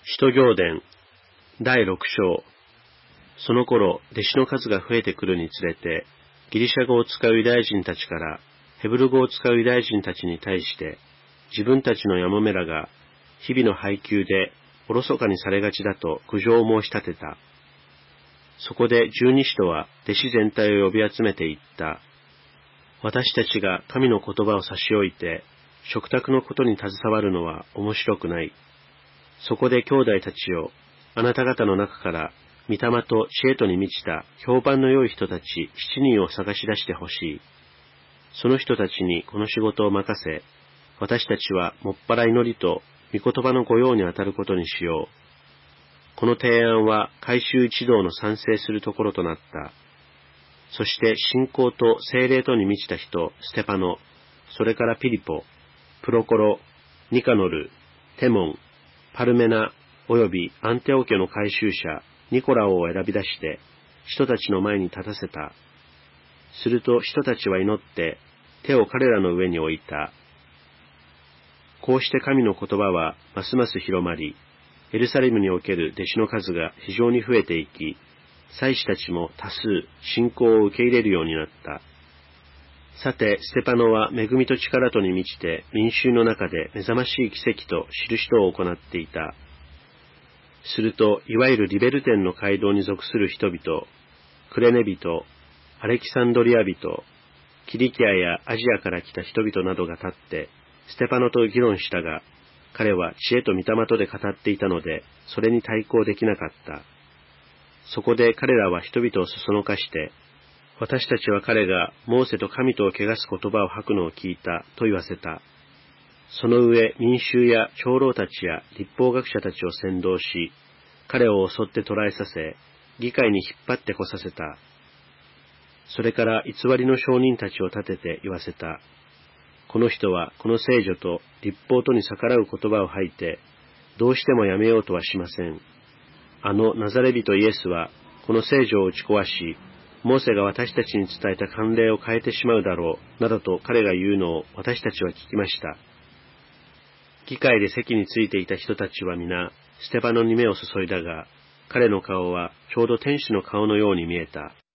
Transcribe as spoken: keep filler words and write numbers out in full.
使徒行伝だいろく章。その頃、弟子の数が増えてくるにつれて、ギリシャ語を使うユダヤ人たちからヘブル語を使うユダヤ人たちに対して、自分たちのやもめらが日々の配給でおろそかにされがちだと苦情を申し立てた。そこで十二使徒は弟子全体を呼び集めていった。私たちが神の言葉を差し置いて、食卓のことに携わるのは面白くない。そこで兄弟たちよ、あなた方の中から御霊と知恵とに満ちた評判の良い人たち七人を探し出してほしい。その人たちにこの仕事を任せ、私たちはもっぱら祈りと御言葉の御用に当たることにしよう。この提案は改宗一同の賛成するところとなった。そして信仰と聖霊とに満ちた人、ステパノ、それからピリポ、プロコロ、ニカノル、テモン、パルメナ、およびアンテオ家の改宗者、ニコラオを選び出して、人たちの前に立たせた。すると人たちは祈って、手を彼らの上に置いた。こうして神の言葉はますます広まり、エルサレムにおける弟子の数が非常に増えていき、祭司たちも多数信仰を受け入れるようになった。さて、ステパノは恵みと力とに満ちて民衆の中で目覚ましい奇跡と印とを行っていた。すると、いわゆるリベルテンの街道に属する人々、クレネ人、アレキサンドリア人、キリキアやアジアから来た人々などが立って、ステパノと議論したが、彼は知恵と御霊とで語っていたので、それに対抗できなかった。そこで彼らは人々をそそのかして、私たちは彼がモーセと神とを汚す言葉を吐くのを聞いたと言わせた。その上、民衆や長老たちや立法学者たちを先導し、彼を襲って捕らえさせ、議会に引っ張ってこさせた。それから偽りの証人たちを立てて言わせた。この人はこの聖女と立法とに逆らう言葉を吐いて、どうしてもやめようとはしません。あのナザレ人イエスはこの聖女を打ち壊し、モーセが私たちに伝えた慣例を変えてしまうだろう、などと彼が言うのを私たちは聞きました。議会で席についていた人たちは皆、ステパノに目を注いだが、彼の顔はちょうど天使の顔のように見えた。